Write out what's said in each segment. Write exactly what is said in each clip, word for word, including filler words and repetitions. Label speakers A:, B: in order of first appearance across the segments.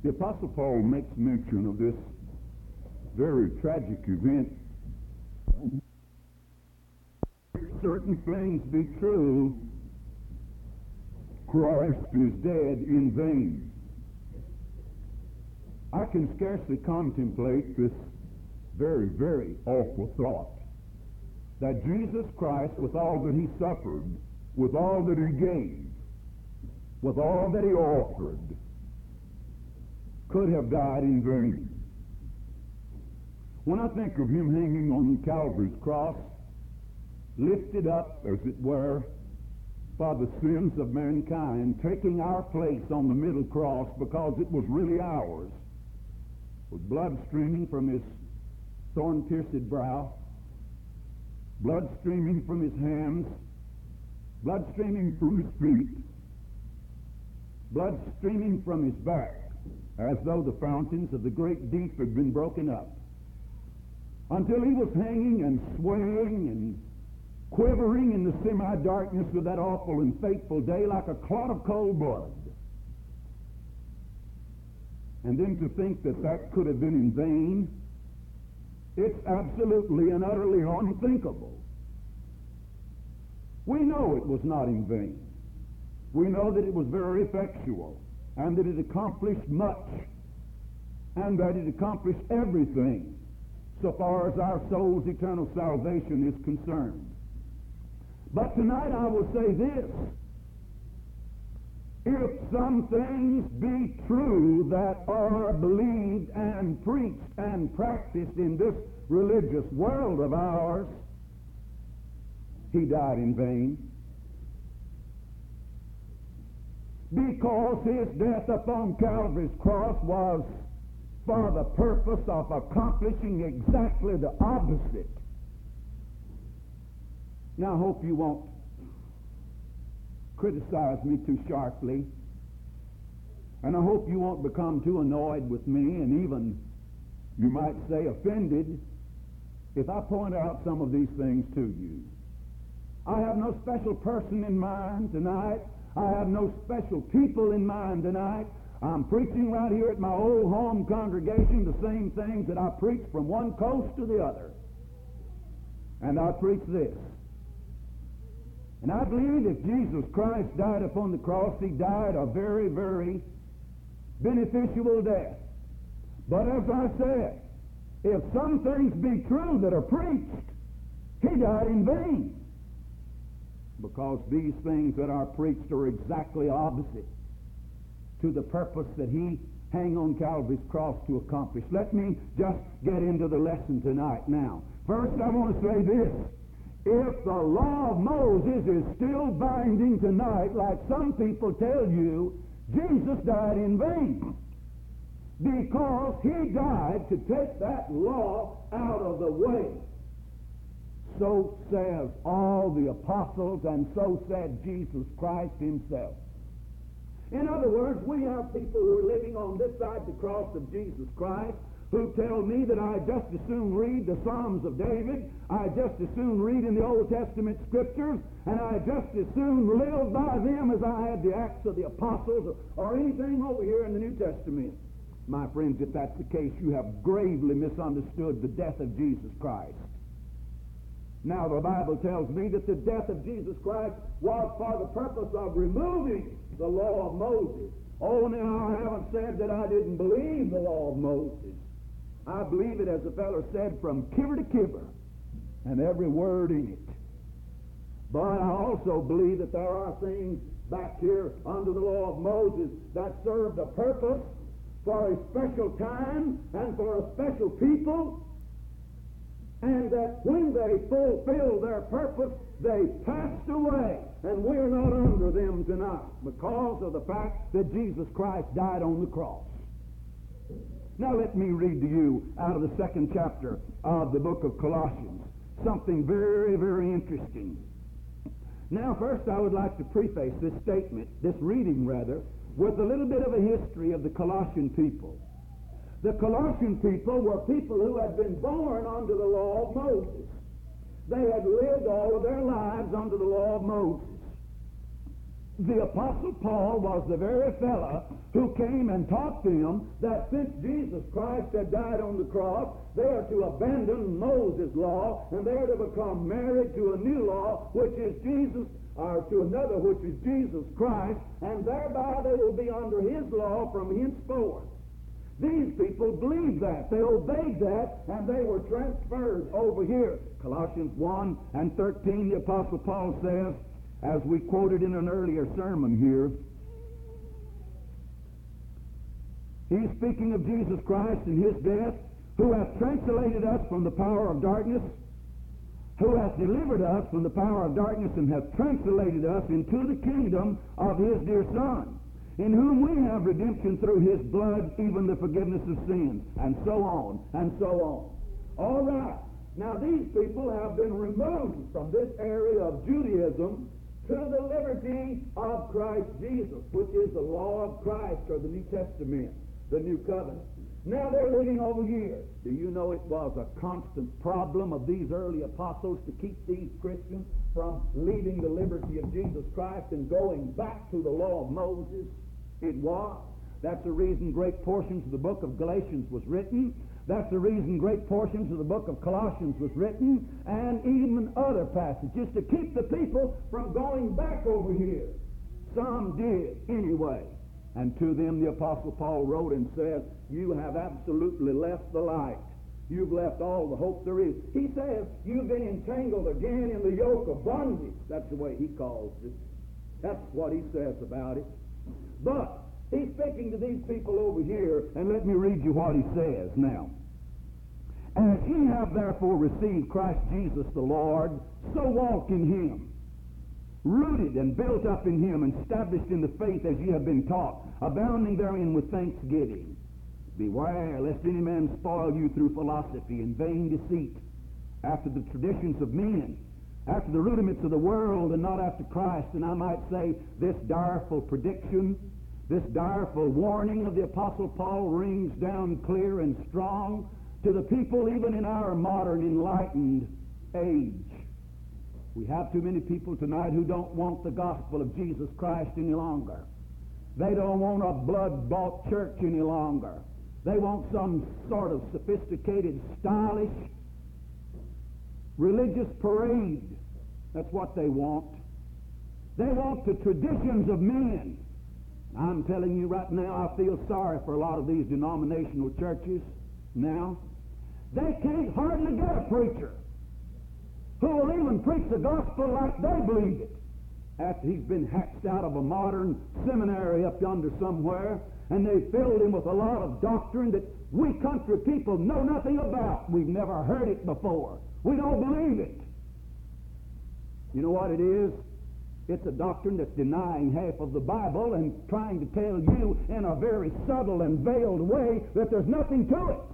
A: The Apostle Paul makes mention of this very tragic event. Certain things be true, Christ is dead in vain. I can scarcely contemplate this very, very awful thought that Jesus Christ, with all that he suffered, with all that he gave, with all that he offered, could have died in vain. When I think of him hanging on Calvary's cross, lifted up, as it were, for the sins of mankind, taking our place on the middle cross because it was really ours, with blood streaming from his thorn-pierced brow, blood streaming from his hands, blood streaming from his feet, blood streaming from his back, as though the fountains of the great deep had been broken up, until he was hanging and swaying and quivering in the semi-darkness of that awful and fateful day like a clot of cold blood. And then to think that that could have been in vain, it's absolutely and utterly unthinkable. We know it was not in vain. We know that it was very effectual, and that it accomplished much, and that it accomplished everything so far as our soul's eternal salvation is concerned. But tonight I will say this: if some things be true that are believed and preached and practiced in this religious world of ours, he died in vain. Because his death upon Calvary's cross was for the purpose of accomplishing exactly the opposite. Now, I hope you won't criticize me too sharply, and I hope you won't become too annoyed with me, and even, you might say, offended, if I point out some of these things to you. I have no special person in mind tonight. I have no special people in mind tonight. I'm preaching right here at my old home congregation the same things that I preach from one coast to the other. And I preach this. And I believe if Jesus Christ died upon the cross, he died a very, very beneficial death. But as I said, if some things be true that are preached, he died in vain. Because these things that are preached are exactly opposite to the purpose that he hung on Calvary's cross to accomplish. Let me just get into the lesson tonight now. First, I want to say this. If the law of Moses is still binding tonight, like some people tell you, Jesus died in vain. Because he died to take that law out of the way. So says all the apostles, and so said Jesus Christ himself. In other words, we have people who are living on this side of the cross of Jesus Christ who tell me that I just as soon read the Psalms of David, I just as soon read in the Old Testament Scriptures, and I just as soon live by them as I had the Acts of the Apostles or, or anything over here in the New Testament. My friends, if that's the case, you have gravely misunderstood the death of Jesus Christ. Now, the Bible tells me that the death of Jesus Christ was for the purpose of removing the law of Moses. Oh, now, I haven't said that I didn't believe the law of Moses. I believe it, as the fellow said, from kiver to kiver, and every word in it. But I also believe that there are things back here under the law of Moses that serve the purpose for a special time and for a special people, and that when they fulfill their purpose, they passed away, and we're not under them tonight because of the fact that Jesus Christ died on the cross. Now let me read to you out of the second chapter of the book of Colossians something very, very interesting. Now first I would like to preface this statement, this reading rather, with a little bit of a history of the Colossian people. The Colossian people were people who had been born under the law of Moses. They had lived all of their lives under the law of Moses. the Apostle Paul was the very fella who came and taught them that since Jesus Christ had died on the cross, they are to abandon Moses' law, and they are to become married to a new law, which is Jesus, or to another, which is Jesus Christ, and thereby they will be under his law from henceforth. These people believed that. They obeyed that, and they were transferred over here. Colossians one and thirteen, the Apostle Paul says, as we quoted in an earlier sermon here, he's speaking of Jesus Christ and his death, who hath translated us from the power of darkness, who hath delivered us from the power of darkness, and hath translated us into the kingdom of his dear Son, in whom we have redemption through his blood, even the forgiveness of sins, and so on, and so on. All right. Now these people have been removed from this area of Judaism to the liberty of Christ Jesus, which is the law of Christ, or the New Testament, the New Covenant. Now they're living over here. Do you know it was a constant problem of these early apostles to keep these Christians from leaving the liberty of Jesus Christ and going back to the law of Moses? It was. That's the reason great portions of the book of Galatians was written. That's the reason great portions of the book of Colossians was written, and even other passages to keep the people from going back over here. Some did anyway. And to them the Apostle Paul wrote and said, you have absolutely left the light. You've left all the hope there is. He says, you've been entangled again in the yoke of bondage. That's the way he calls it. That's what he says about it. But he's speaking to these people over here, and let me read you what he says now. As ye have therefore received Christ Jesus the Lord, so walk in him, rooted and built up in him, and established in the faith as ye have been taught, abounding therein with thanksgiving. Beware lest any man spoil you through philosophy and vain deceit, after the traditions of men, after the rudiments of the world, and not after Christ. And I might say this direful prediction, this direful warning of the Apostle Paul rings down clear and strong to the people even in our modern enlightened age. We have too many people tonight who don't want the gospel of Jesus Christ any longer. They don't want a blood-bought church any longer. They want some sort of sophisticated, stylish, religious parade. That's what they want. They want the traditions of men. I'm telling you right now, I feel sorry for a lot of these denominational churches now. They can't hardly get a preacher who will even preach the gospel like they believe it, after he's been hatched out of a modern seminary up yonder somewhere, and they've filled him with a lot of doctrine that we country people know nothing about. We've never heard it before. We don't believe it. You know what it is? It's a doctrine that's denying half of the Bible and trying to tell you in a very subtle and veiled way that there's nothing to it.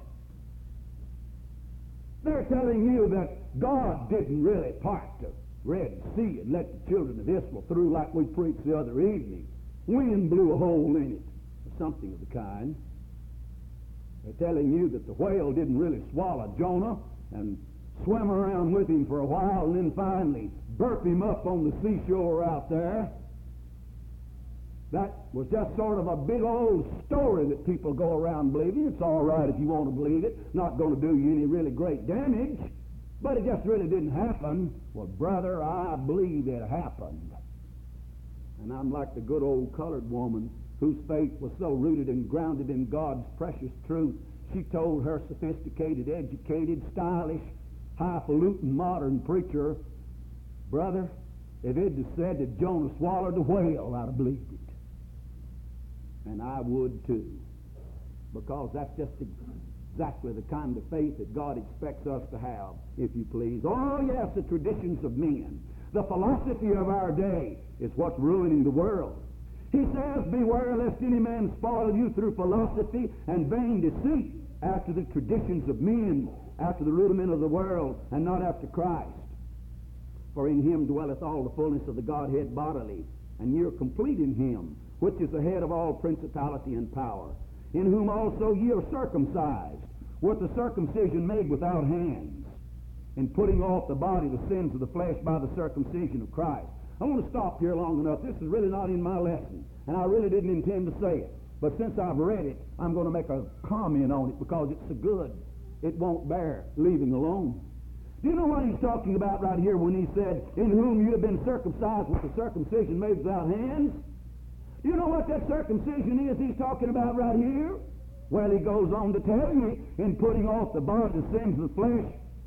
A: They're telling you that God didn't really part the Red Sea and let the children of Israel through like we preached the other evening. Wind blew a hole in it, or something of the kind. They're telling you that the whale didn't really swallow Jonah and swim around with him for a while and then finally burp him up on the seashore out there. That was just sort of a big old story that people go around believing. It's all right if you want to believe it. Not going to do you any really great damage. But it just really didn't happen. Well, brother, I believe it happened. And I'm like the good old colored woman whose faith was so rooted and grounded in God's precious truth. She told her sophisticated, educated, stylish, highfalutin modern preacher, brother, if it had said that Jonah swallowed the whale, I'd have believed it. And I would too. Because that's just exactly the kind of faith that God expects us to have, if you please. Oh, yes, the traditions of men. The philosophy of our day is what's ruining the world. He says, beware lest any man spoil you through philosophy and vain deceit, after the traditions of men, after the rudiment of the world, and not after Christ. For in him dwelleth all the fullness of the Godhead bodily, and ye are complete in him, which is the head of all principality and power, in whom also ye are circumcised, with the circumcision made without hands, in putting off the body the sins of the flesh by the circumcision of Christ, I want to stop here long enough. This is really not in my lesson, and I really didn't intend to say it. But since I've read it, I'm going to make a comment on it because it's so good. It won't bear leaving alone. Do you know what he's talking about right here when he said, in whom you have been circumcised with the circumcision made without hands? Do you know what that circumcision is he's talking about right here? Well, he goes on to tell you, in putting off the body, the sins of the flesh,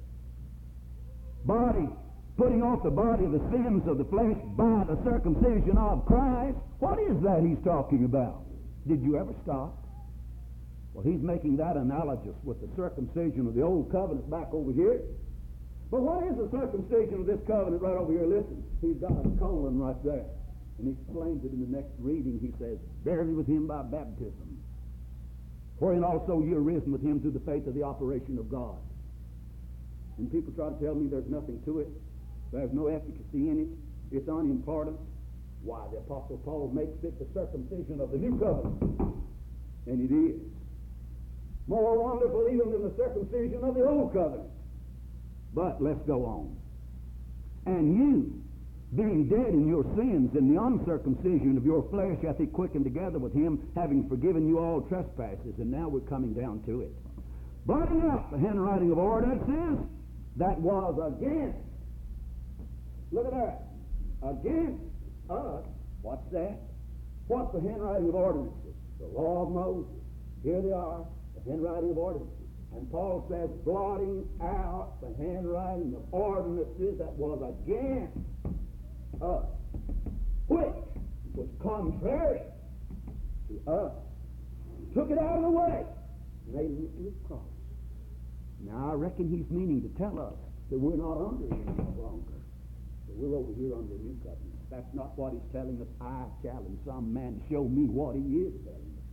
A: body, putting off the body of the sins of the flesh by the circumcision of Christ. What is that he's talking about? Did you ever stop? Well, he's making that analogous with the circumcision of the old covenant back over here. But what is the circumcision of this covenant right over here? Listen, he's got a colon right there. And he explains it in the next reading. He says, buried with him by baptism, wherein also ye are risen with him through the faith of the operation of God. And people try to tell me there's nothing to it. There's no efficacy in it. It's unimportant. Why, the Apostle Paul makes it the circumcision of the new covenant. And it is. More wonderful even than the circumcision of the old covenant. But let's go on. And you, being dead in your sins and the uncircumcision of your flesh, hath he quickened together with him, having forgiven you all trespasses. And now we're coming down to it. Blotting out the handwriting of ordinances that was against. Look at that. Against us. What's that? What's the handwriting of ordinances? The law of Moses. Here they are, the handwriting of ordinances. And Paul says, blotting out the handwriting of ordinances that was against us, which was contrary to us. Took it out of the way, nailed it to his cross. Now, I reckon he's meaning to tell us that we're not under it any longer. That we're over here under a new covenant. That's not what he's telling us. I challenge some man to show me what he is telling us.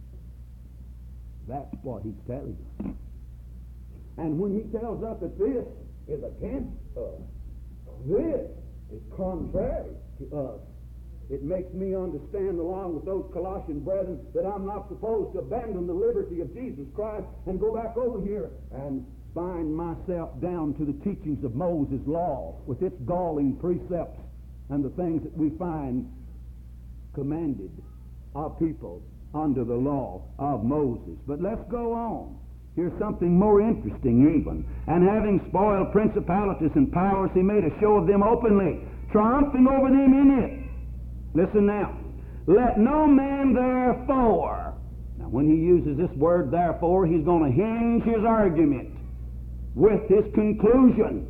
A: That's what he's telling us. And when he tells us that this is against us, this is contrary to us, it makes me understand, along with those Colossian brethren, that I'm not supposed to abandon the liberty of Jesus Christ and go back over here and bind myself down to the teachings of Moses' law with its galling precepts and the things that we find commanded of people under the law of Moses. But let's go on. Here's something more interesting even. And having spoiled principalities and powers, he made a show of them openly, triumphing over them in it. Listen now. Let no man therefore. Now when he uses this word therefore, he's going to hinge his argument with his conclusion.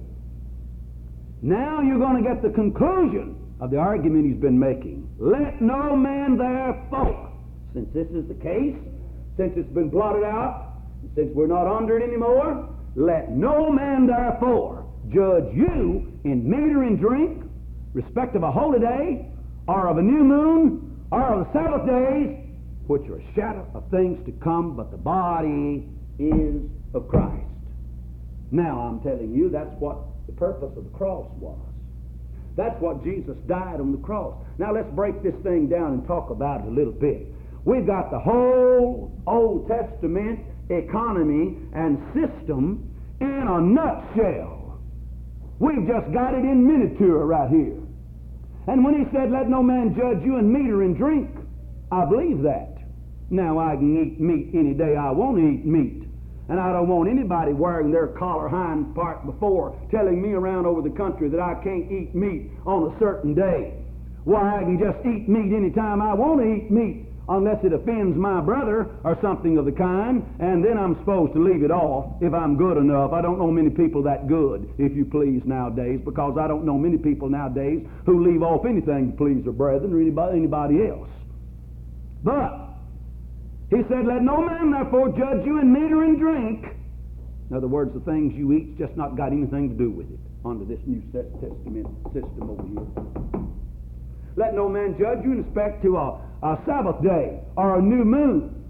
A: Now you're going to get the conclusion of the argument he's been making. Let no man therefore. Since this is the case, since it's been blotted out, since we're not under it anymore, let no man therefore judge you in meat or in drink, respect of a holy day, or of a new moon, or of the Sabbath days, which are a shadow of things to come, but the body is of Christ. Now I'm telling you, that's what the purpose of the cross was. That's what Jesus died on the cross. Now let's break this thing down and talk about it a little bit. We've got the whole Old Testament economy and system in a nutshell. We've just got it in miniature right here. And when he said, let no man judge you in meat or in drink, I believe that. Now I can eat meat any day I want to eat meat. And I don't want anybody wearing their collar hind part before telling me around over the country that I can't eat meat on a certain day. Why, I can just eat meat any time I want to eat meat, unless it offends my brother or something of the kind, and then I'm supposed to leave it off if I'm good enough. I don't know many people that good, if you please, nowadays, because I don't know many people nowadays who leave off anything to please their brethren or anybody, anybody else. But he said, let no man therefore judge you in meat or in drink. In other words, the things you eat's just not got anything to do with it under this New Testament system over here. Let no man judge you in respect to a, a Sabbath day or a new moon.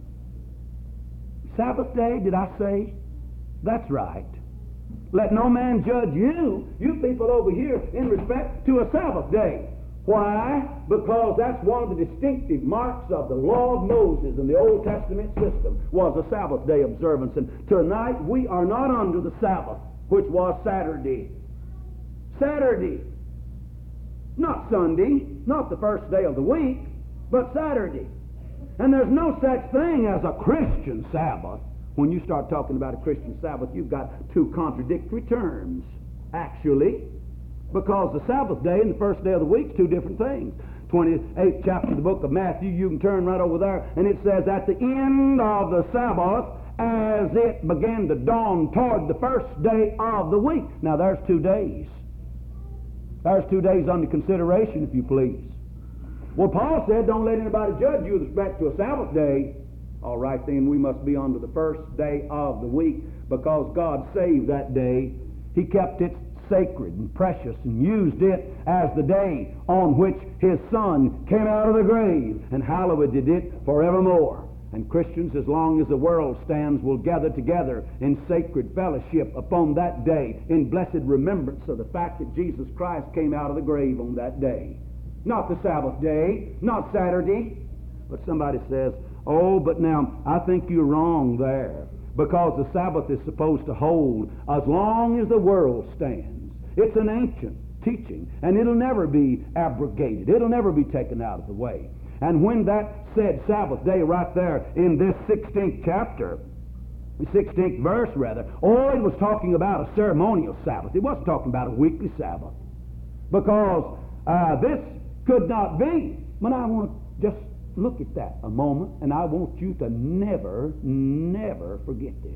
A: Sabbath day, did I say? That's right. Let no man judge you, you people over here, in respect to a Sabbath day. Why? Because that's one of the distinctive marks of the law of Moses in the Old Testament system, was a Sabbath day observance. And tonight we are not under the Sabbath, which was Saturday. Saturday. Not Sunday, not the first day of the week, but Saturday. And there's no such thing as a Christian Sabbath. When you start talking about a Christian Sabbath, you've got two contradictory terms, actually, because the Sabbath day and the first day of the week is two different things. twenty-eighth chapter of the book of Matthew, you can turn right over there, and it says, at the end of the Sabbath, as it began to dawn toward the first day of the week. Now, there's two days. There's two days under consideration, if you please. Well, Paul said, don't let anybody judge you with respect to a Sabbath day. All right, then, we must be on to the first day of the week, because God saved that day. He kept it sacred and precious and used it as the day on which His Son came out of the grave, and hallowed it forevermore. And Christians, as long as the world stands, will gather together in sacred fellowship upon that day, in blessed remembrance of the fact that Jesus Christ came out of the grave on that day. Not the Sabbath day, not Saturday. But somebody says, oh, but now, I think you're wrong there, because the Sabbath is supposed to hold as long as the world stands. It's an ancient teaching, and it'll never be abrogated. It'll never be taken out of the way. And when that said Sabbath day right there in this sixteenth chapter, sixteenth verse rather, oh, it was talking about a ceremonial Sabbath. It wasn't talking about a weekly Sabbath. Because uh, this could not be. But I want to just look at that a moment, and I want you to never, never forget this.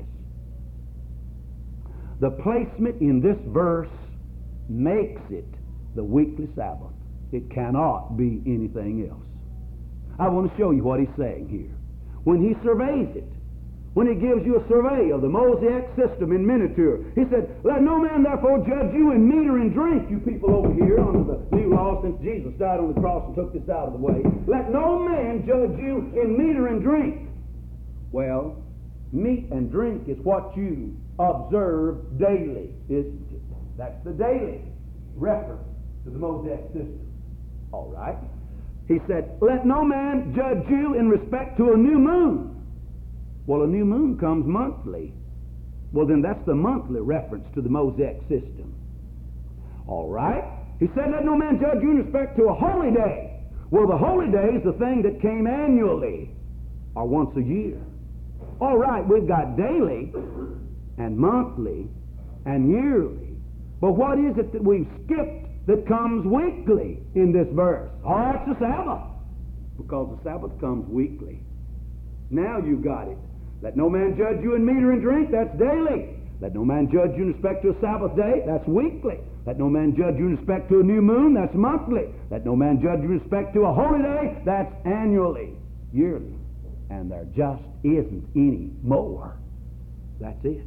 A: The placement in this verse makes it the weekly Sabbath. It cannot be anything else. I want to show you what he's saying here. When he surveys it, when he gives you a survey of the Mosaic system in miniature, he said, let no man therefore judge you in meat or in drink, you people over here under the new law since Jesus died on the cross and took this out of the way. Let no man judge you in meat or in drink. Well, meat and drink is what you observe daily, isn't it? That's the daily reference to the Mosaic system. All right. He said, let no man judge you in respect to a new moon. Well, a new moon comes monthly. Well, then that's the monthly reference to the Mosaic system. All right. He said, let no man judge you in respect to a holy day. Well, the holy day is the thing that came annually, or once a year. All right, we've got daily and monthly and yearly. But what is it that we've skipped that comes weekly in this verse? Oh, it's the Sabbath. Because the Sabbath comes weekly. Now you've got it. Let no man judge you in meat or in drink. That's daily. Let no man judge you in respect to a Sabbath day. That's weekly. Let no man judge you in respect to a new moon. That's monthly. Let no man judge you in respect to a holy day. That's annually, yearly. And there just isn't any more. That's it.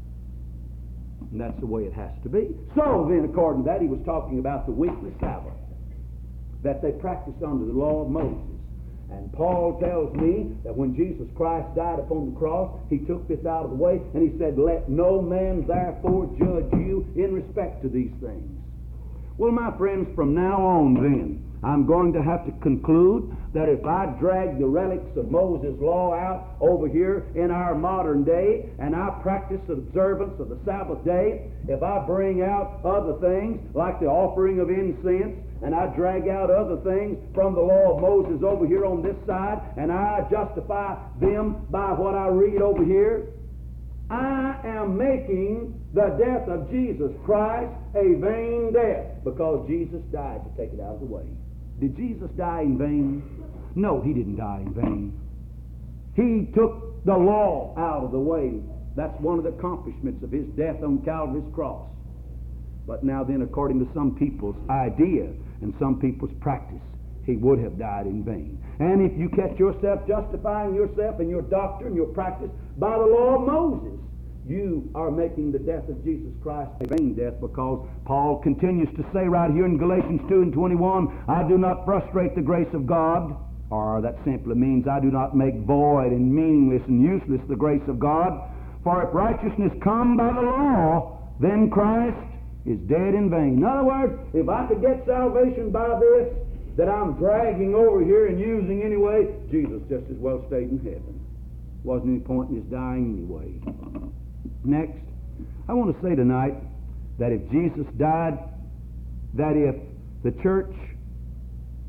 A: And that's the way it has to be. So then, according to that, he was talking about the weekly Sabbath that they practiced under the law of Moses. And Paul tells me that when Jesus Christ died upon the cross, he took this out of the way, and he said, let no man therefore judge you in respect to these things. Well, my friends, from now on then, I'm going to have to conclude that if I drag the relics of Moses' law out over here in our modern day, and I practice the observance of the Sabbath day, if I bring out other things like the offering of incense, and I drag out other things from the law of Moses over here on this side, and I justify them by what I read over here, I am making the death of Jesus Christ a vain death, because Jesus died to take it out of the way. Did Jesus die in vain? No, he didn't die in vain. He took the law out of the way. That's one of the accomplishments of his death on Calvary's cross. But now then, according to some people's idea and some people's practice, he would have died in vain. And if you catch yourself justifying yourself and your doctrine, your practice, by the law of Moses, you are making the death of Jesus Christ a vain death, because Paul continues to say right here in Galatians two and twenty-one, I do not frustrate the grace of God, or that simply means I do not make void and meaningless and useless the grace of God. For if righteousness come by the law, then Christ is dead in vain. In other words, if I could get salvation by this that I'm dragging over here and using anyway, Jesus just as well stayed in heaven. Wasn't any point in his dying anyway. Next, I want to say tonight that if Jesus died, that if the church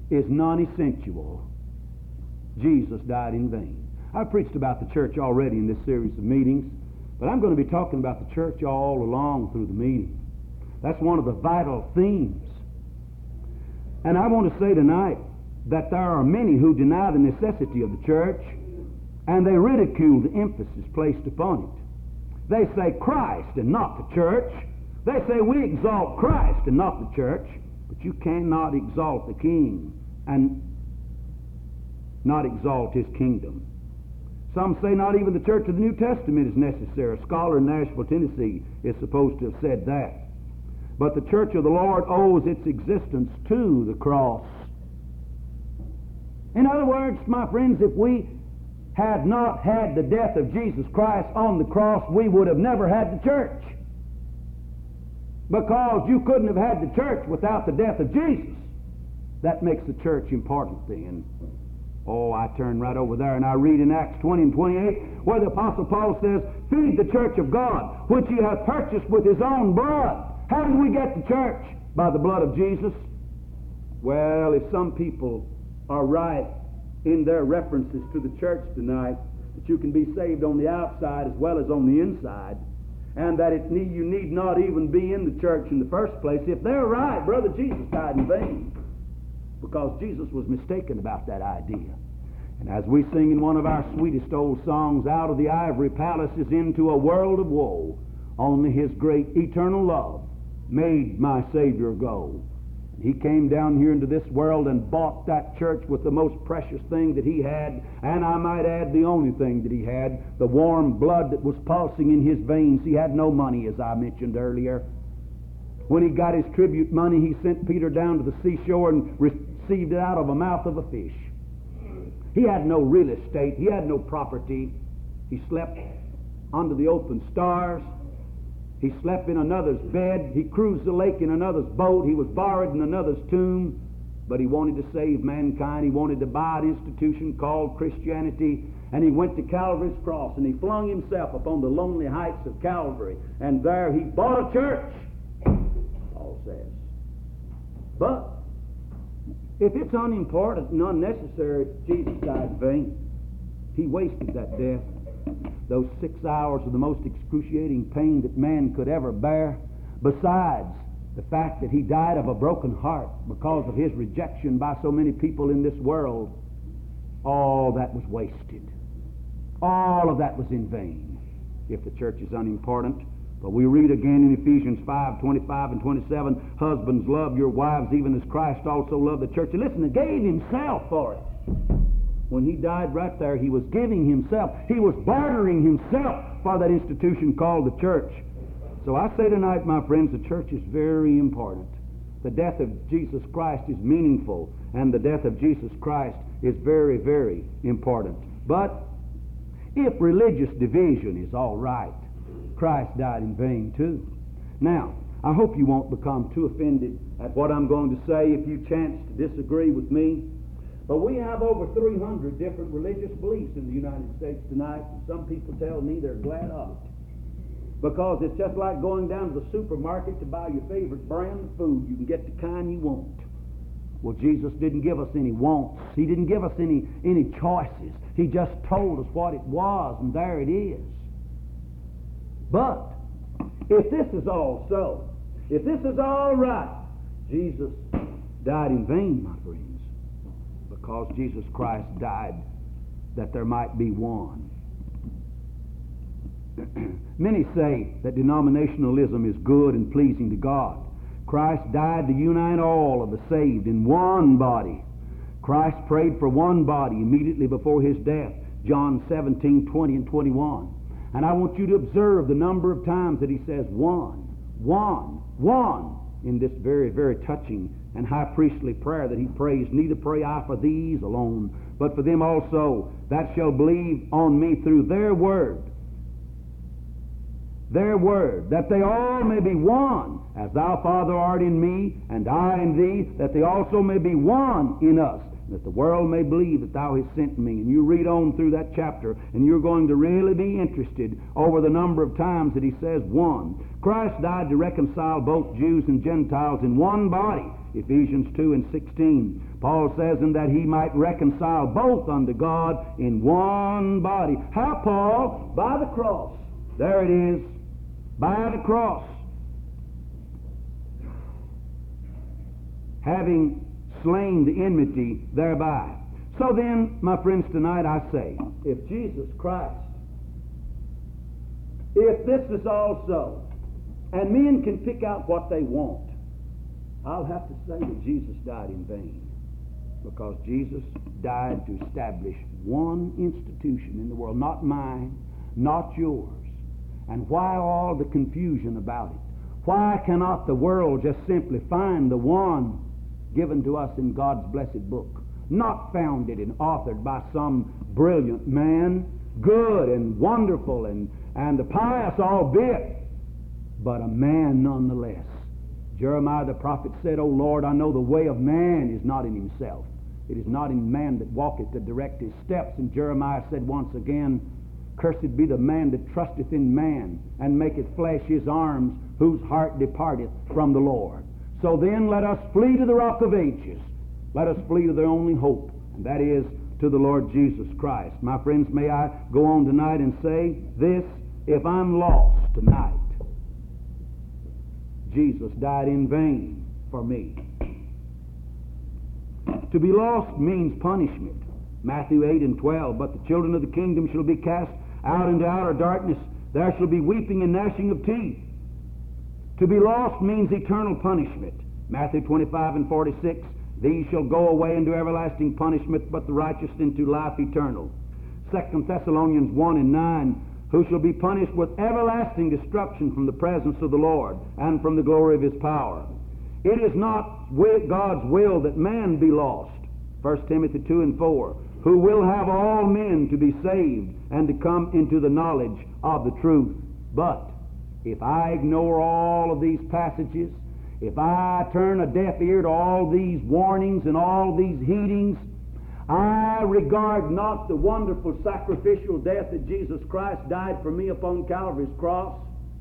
B: is non-essential, Jesus died in vain. I've preached about the church already in this series of meetings, but I'm going to be talking about the church all along through the meeting. That's one of the vital themes. And I want to say tonight that there are many who deny the necessity of the church, and they ridicule the emphasis placed upon it. They say Christ and not the church. They say we exalt Christ and not the church, but you cannot exalt the King and not exalt his kingdom. Some say not even the church of the New Testament is necessary. A scholar in Nashville, Tennessee is supposed to have said that. But the church of the Lord owes its existence to the cross. In other words, my friends, if we had not had the death of Jesus Christ on the cross, we would have never had the church. Because you couldn't have had the church without the death of Jesus. That makes the church important then. Oh, I turn right over there and I read in Acts twenty and twenty-eight where the Apostle Paul says, "Feed the church of God, which he hath purchased with his own blood." How did we get the church? By the blood of Jesus. Well, if some people are right in their references to the church tonight, that you can be saved on the outside as well as on the inside, and that it need, you need not even be in the church in the first place, if they're right, brother, Jesus died in vain. Because Jesus was mistaken about that idea. And as we sing in one of our sweetest old songs, "Out of the ivory palaces into a world of woe, only his great eternal love made my Savior go." He came down here into this world and bought that church with the most precious thing that he had, and I might add the only thing that he had, the warm blood that was pulsing in his veins. He had no money, as I mentioned earlier. When he got his tribute money, he sent Peter down to the seashore and received it out of the mouth of a fish. He had no real estate. He had no property. He slept under the open stars. He slept in another's bed. He cruised the lake in another's boat. He was buried in another's tomb. But he wanted to save mankind. He wanted to buy an institution called Christianity. And he went to Calvary's cross and he flung himself upon the lonely heights of Calvary. And there he bought a church, Paul says. But if it's unimportant and unnecessary, Jesus died in vain. He wasted that death. Those six hours of the most excruciating pain that man could ever bear. Besides the fact that he died of a broken heart because of his rejection by so many people in this world, all that was wasted. All of that was in vain if the church is unimportant. But we read again in Ephesians five, twenty-five and twenty-seven, "Husbands, love your wives even as Christ also loved the church." And listen, he gave himself for it. When he died right there, he was giving himself. He was bartering himself for that institution called the church. So I say tonight, my friends, the church is very important. The death of Jesus Christ is meaningful, and the death of Jesus Christ is very, very important. But if religious division is all right, Christ died in vain too. Now, I hope you won't become too offended at what I'm going to say if you chance to disagree with me. But we have over three hundred different religious beliefs in the United States tonight, and some people tell me they're glad of it. Because it's just like going down to the supermarket to buy your favorite brand of food. You can get the kind you want. Well, Jesus didn't give us any wants. He didn't give us any, any choices. He just told us what it was, and there it is. But if this is all so, if this is all right, Jesus died in vain, my friends. Because Jesus Christ died that there might be one. Many say that denominationalism is good and pleasing to God. Christ died to unite all of the saved in one body. Christ prayed for one body immediately before his death, John seventeen, twenty and twenty-one. And I want you to observe the number of times that he says one, one, one in this very, very touching and high priestly prayer that he prays. "Neither pray I for these alone, but for them also that shall believe on me through their word. Their word, that they all may be one, as thou, Father, art in me, and I in thee, that they also may be one in us, that the world may believe that thou hast sent me." And you read on through that chapter, and you're going to really be interested over the number of times that he says one. Christ died to reconcile both Jews and Gentiles in one body. Ephesians two and sixteen. Paul says, and that he might reconcile both unto God in one body. How, Paul? By the cross. There it is. By the cross. Having slain the enmity thereby. So then, my friends, tonight I say, if Jesus Christ, if this is all so, and men can pick out what they want, I'll have to say that Jesus died in vain. Because Jesus died to establish one institution in the world, not mine, not yours. And why all the confusion about it? Why cannot the world just simply find the one given to us in God's blessed book? Not founded and authored by some brilliant man, good and wonderful and, and pious albeit, but a man nonetheless. Jeremiah the prophet said, O Lord, I know the way of man is not in himself. It is not in man that walketh to direct his steps. And Jeremiah said once again, Cursed be the man that trusteth in man, and maketh flesh his arms, whose heart departeth from the Lord. So then let us flee to the rock of ages. Let us flee to the only hope, and that is to the Lord Jesus Christ. My friends, may I go on tonight and say this, if I'm lost tonight, Jesus died in vain for me. To be lost means punishment. Matthew eight and twelve, but the children of the kingdom shall be cast out into outer darkness. There shall be weeping and gnashing of teeth. To be lost means eternal punishment. Matthew twenty-five and forty-six, these shall go away into everlasting punishment, but the righteous into life eternal. Second Thessalonians one and nine, who shall be punished with everlasting destruction from the presence of the Lord and from the glory of his power. It is not God's will that man be lost. First Timothy two and four, who will have all men to be saved and to come into the knowledge of the truth. But if I ignore all of these passages, if I turn a deaf ear to all these warnings and all these heedings, I regard not the wonderful sacrificial death that Jesus Christ died for me upon Calvary's cross.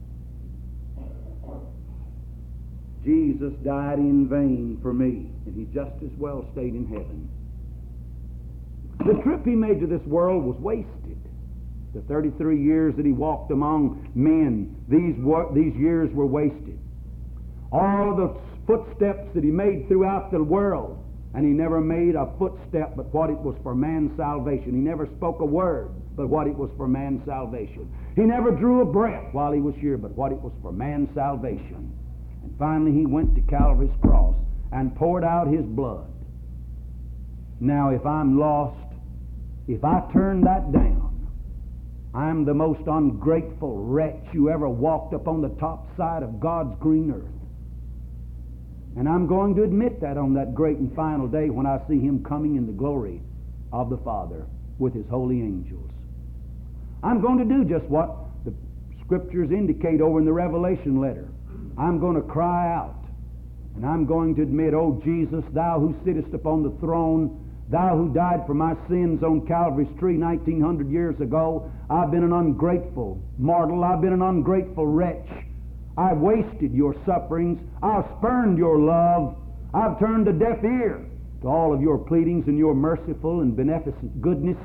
B: Jesus died in vain for me, and he just as well stayed in heaven. The trip he made to this world was wasted. The thirty-three years that he walked among men, these, were, these years were wasted. All the footsteps that he made throughout the world, and he never made a footstep but what it was for man's salvation. He never spoke a word but what it was for man's salvation. He never drew a breath while he was here but what it was for man's salvation. And finally he went to Calvary's cross and poured out his blood. Now if I'm lost, if I turn that down, I'm the most ungrateful wretch who ever walked upon the top side of God's green earth. And I'm going to admit that on that great and final day when I see him coming in the glory of the Father with his holy angels. I'm going to do just what the Scriptures indicate over in the Revelation letter. I'm going to cry out, and I'm going to admit, O Jesus, thou who sittest upon the throne, thou who died for my sins on Calvary's tree nineteen hundred years ago, I've been an ungrateful mortal. I've been an ungrateful wretch. I've wasted your sufferings. I've spurned your love. I've turned a deaf ear to all of your pleadings and your merciful and beneficent goodness.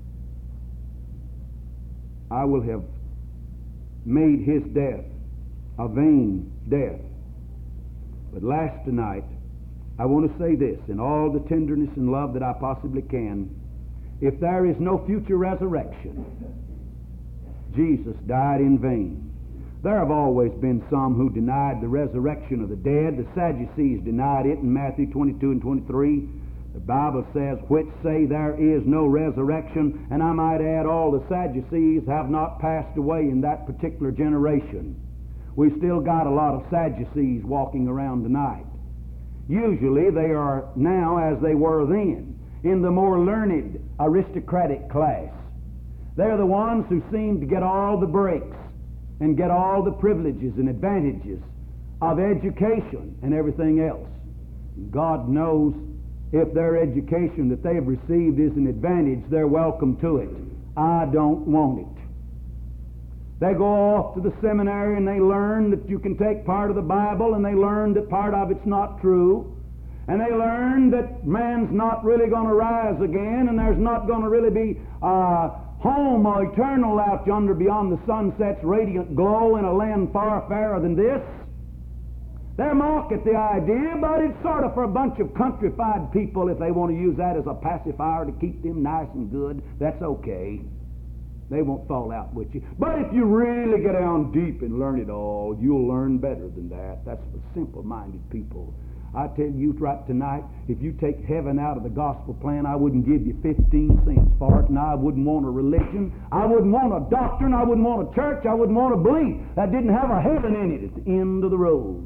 B: I will have made his death a vain death. But last tonight, I want to say this in all the tenderness and love that I possibly can. If there is no future resurrection, Jesus died in vain. There have always been some who denied the resurrection of the dead. The Sadducees denied it in Matthew twenty-two and twenty-three. The Bible says, which say there is no resurrection. And I might add, all the Sadducees have not passed away in that particular generation. We've still got a lot of Sadducees walking around tonight. Usually they are now as they were then, in the more learned aristocratic class. They're the ones who seem to get all the breaks and get all the privileges and advantages of education and everything else. God knows if their education that they've received is an advantage, they're welcome to it. I don't want it. They go off to the seminary and they learn that you can take part of the Bible, and they learn that part of it's not true. And they learn that man's not really going to rise again, and there's not going to really be a home or eternal out yonder beyond the sunset's radiant glow in a land far fairer than this. They mock at the idea, but it's sort of for a bunch of countrified people. If they want to use that as a pacifier to keep them nice and good, that's okay. They won't fall out with you. But if you really get down deep and learn it all, you'll learn better than that. That's for simple-minded people. I tell you right tonight, if you take heaven out of the gospel plan, I wouldn't give you fifteen cents for it, and I wouldn't want a religion. I wouldn't want a doctrine. I wouldn't want a church. I wouldn't want a belief that didn't have a heaven in it at the end of the road.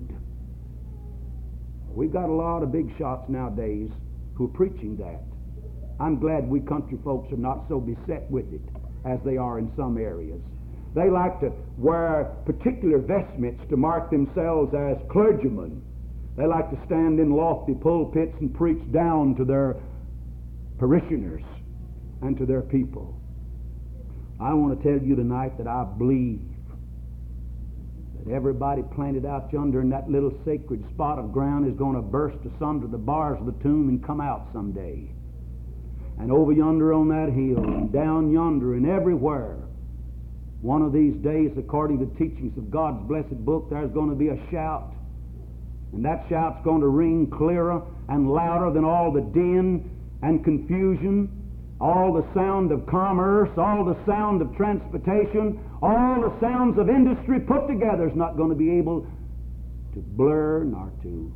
B: We've got a lot of big shots nowadays who are preaching that. I'm glad we country folks are not so beset with it as they are in some areas. They like to wear particular vestments to mark themselves as clergymen. They like to stand in lofty pulpits and preach down to their parishioners and to their people. I want to tell you tonight that I believe that everybody planted out yonder in that little sacred spot of ground is going to burst asunder the bars of the tomb and come out someday. And over yonder on that hill and down yonder and everywhere, one of these days, according to the teachings of God's blessed book, there's going to be a shout. And that shout's going to ring clearer and louder than all the din and confusion, all the sound of commerce, all the sound of transportation, all the sounds of industry put together is not going to be able to blur nor to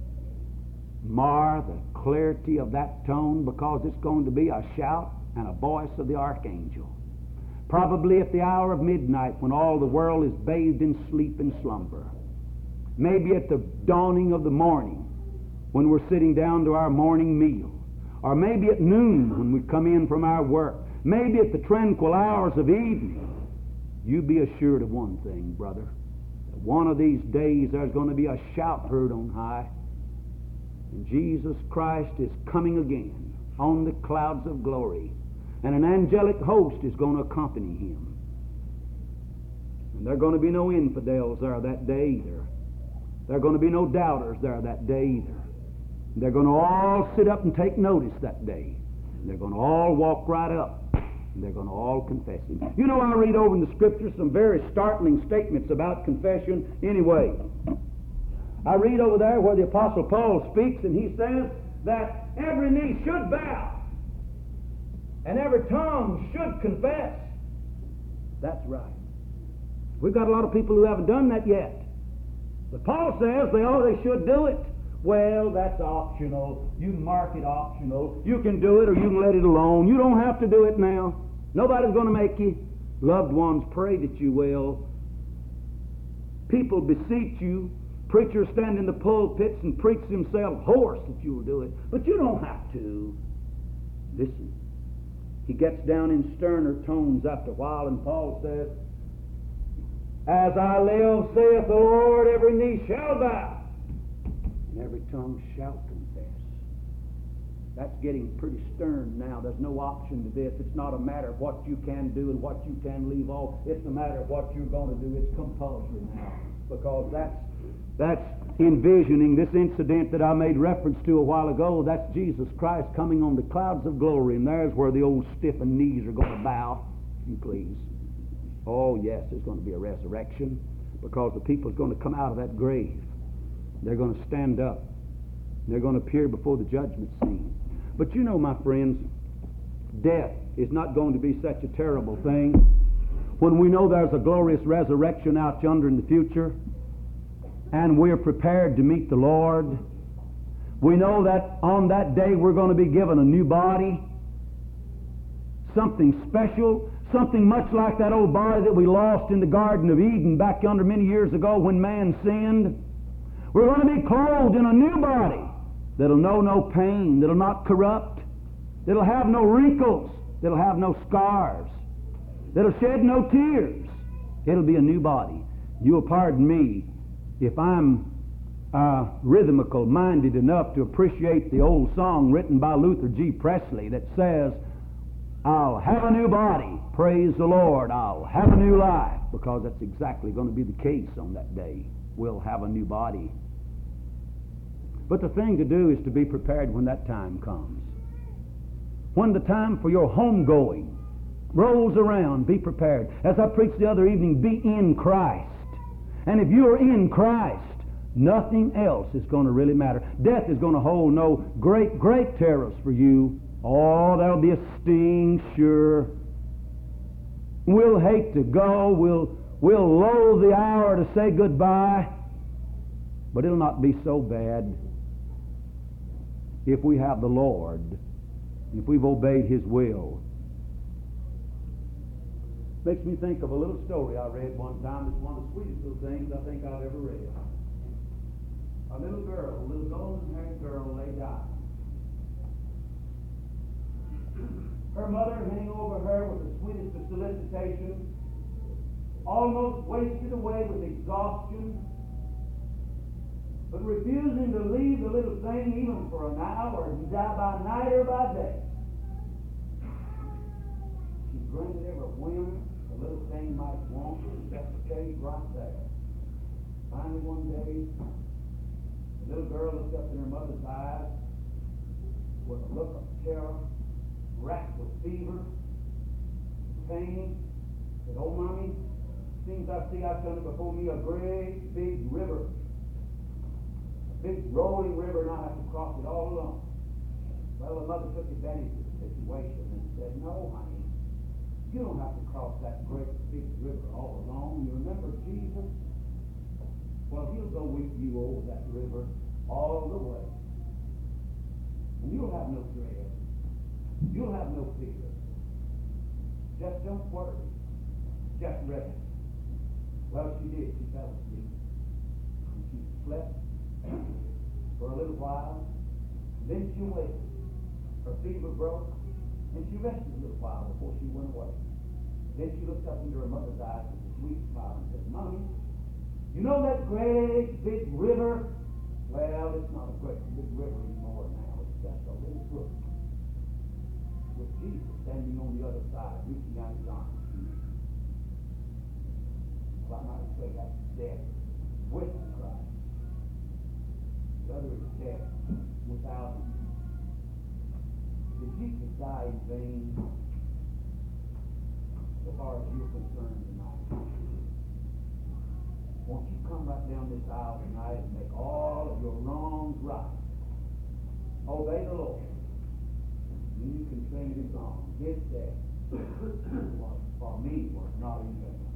B: mar the clarity of that tone, because it's going to be a shout and a voice of the archangel. Probably at the hour of midnight, when all the world is bathed in sleep and slumber. Maybe at the dawning of the morning, when we're sitting down to our morning meal. Or maybe at noon, when we come in from our work. Maybe at the tranquil hours of evening. You be assured of one thing, brother. That one of these days there's going to be a shout heard on high. And Jesus Christ is coming again on the clouds of glory. And an angelic host is going to accompany him. And there are going to be no infidels there that day either. There are going to be no doubters there that day either. They're going to all sit up and take notice that day. And they're going to all walk right up. And they're going to all confess him. You know, I read over in the Scriptures some very startling statements about confession anyway. I read over there where the Apostle Paul speaks, and he says that every knee should bow and every tongue should confess. That's right. We've got a lot of people who haven't done that yet. But Paul says they oh they should do it. Well, that's optional. You can mark it optional. You can do it or you can let it alone. You don't have to do it now. Nobody's going to make you. Loved ones, pray that you will. People beseech you. Preachers stand in the pulpits and preach themselves hoarse that you will do it. But you don't have to. Listen. He gets down in sterner tones after a while, and Paul says, "As I live, saith the Lord, every knee shall bow, and every tongue shall confess." That's getting pretty stern now. There's no option to this. It's not a matter of what you can do and what you can leave off. It's a matter of what you're going to do. It's compulsory now. Because that's That's envisioning this incident that I made reference to a while ago. That's Jesus Christ coming on the clouds of glory, and there's where the old stiffened knees are going to bow, if you please. Oh, yes, there's going to be a resurrection, because the people are going to come out of that grave. They're going to stand up. They're going to appear before the judgment scene. But you know, my friends, death is not going to be such a terrible thing. When we know there's a glorious resurrection out yonder in the future, and we're prepared to meet the Lord, we know that on that day we're going to be given a new body, something special, something much like that old body that we lost in the Garden of Eden back yonder many years ago when man sinned. We're going to be clothed in a new body that'll know no pain, that'll not corrupt, that'll have no wrinkles, that'll have no scars, that'll shed no tears. It'll be a new body. You'll pardon me if I'm uh, rhythmical-minded enough to appreciate the old song written by Luther G. Presley that says, "I'll have a new body, praise the Lord, I'll have a new life," because that's exactly going to be the case on that day. We'll have a new body. But the thing to do is to be prepared when that time comes. When the time for your homegoing rolls around, be prepared. As I preached the other evening, be in Christ. And if you are in Christ, nothing else is going to really matter. Death is going to hold no great, great terrors for you. Oh, there'll be a sting, sure. We'll hate to go. We'll, we'll loathe the hour to say goodbye. But it'll not be so bad if we have the Lord, if we've obeyed His will. Makes me think of a little story I read one time. It's one of the sweetest little things I think I've ever read. A little girl, a little golden-haired girl lay dying. Her mother, hanging over her with the sweetest of solicitations, almost wasted away with exhaustion, but refusing to leave the little thing even for an hour, and die by night or by day. She granted every whim the little thing might want, and just stayed right there. Finally, one day, the little girl looked up in her mother's eyes with a look of terror, racked with fever, pain. Said, "Oh, Mommy, seems I see I've done it before me a great big river. Big rolling river, and I have to cross it all alone." Well, the mother took advantage of the situation and said, "No, honey, you don't have to cross that great big river all alone. You remember Jesus? Well, He'll go with you over that river all the way. And you'll have no dread. You'll have no fear. Just don't worry. Just rest." Well, she did. She fell asleep. And she slept for a little while. Then she awakened. Her fever broke, and she rested a little while before she went away. Then she looked up into her mother's eyes with a sweet smile and said, "Mommy, you know that great big river? Well, it's not a great big river anymore now. It's just a little brook with Jesus standing on the other side, reaching out His arms to you." Well, I might say that's death with Christ. The other is death without Him. Did Jesus die in vain? So far as you're concerned tonight, won't you come right down this aisle tonight and make all of your wrongs right? Obey the Lord. Then you can sing His song. His death was for me was not in vain.